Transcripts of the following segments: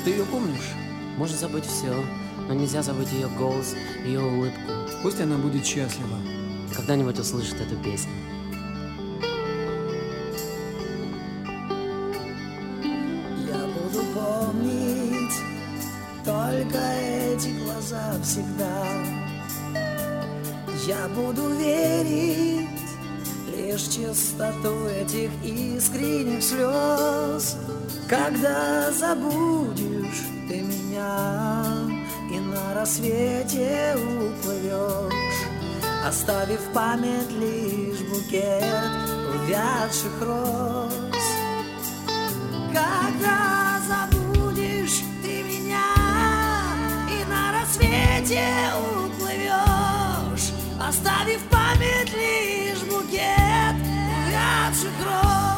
Ты ее помнишь? Можно забыть все, но нельзя забыть ее голос, ее улыбку. Пусть она будет счастлива. Когда-нибудь услышит эту песню. Я буду помнить только эти глаза всегда. Я буду верить лишь чистоту этих искренних слез. Когда забудешь ты меня и на рассвете уплывешь, оставив в память лишь букет увядших роз. Когда забудешь ты меня и на рассвете уплывешь, оставив в память лишь букет увядших роз.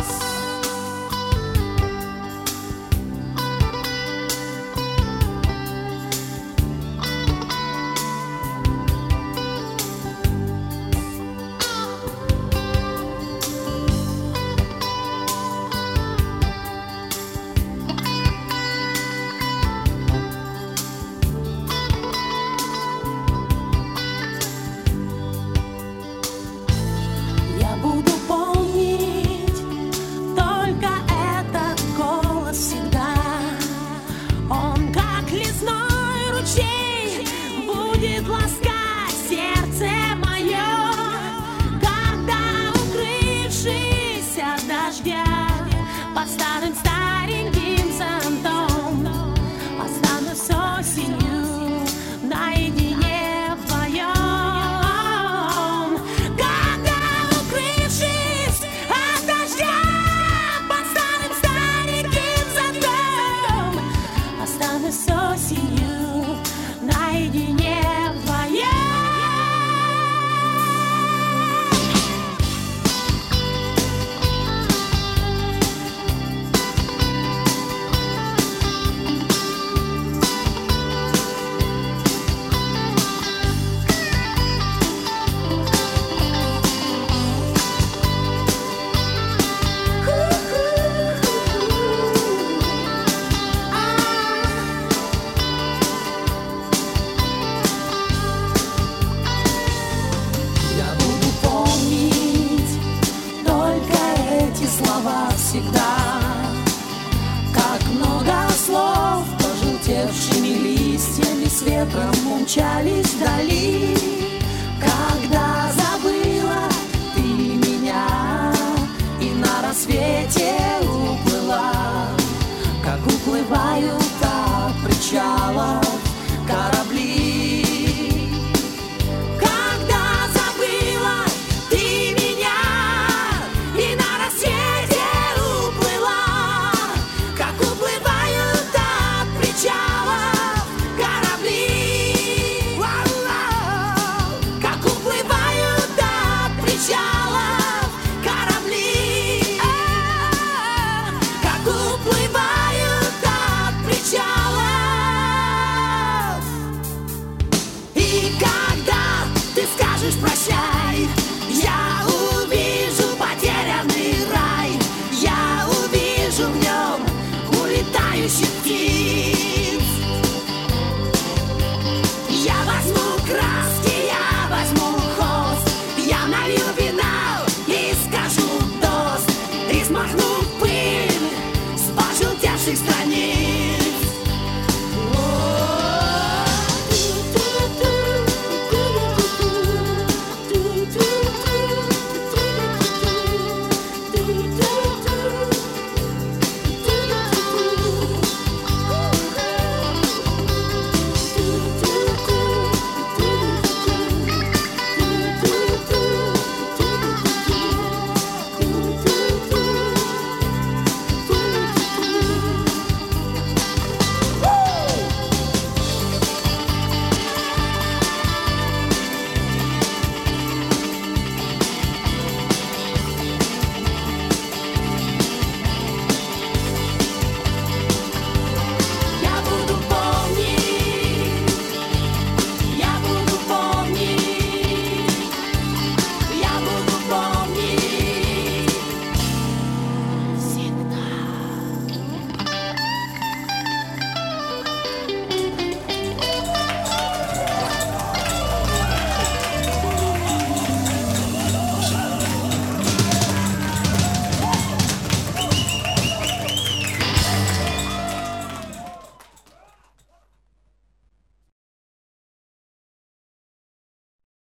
Ветром умчались вдали. Когда забыла ты меня и на рассвете уплыла, как уплывают от причалов корабли. Когда забыла ты меня и на рассвете уплыла, как уплывают от причалов прощай, я увижу потерянный рай, я увижу в нем улетающих птиц.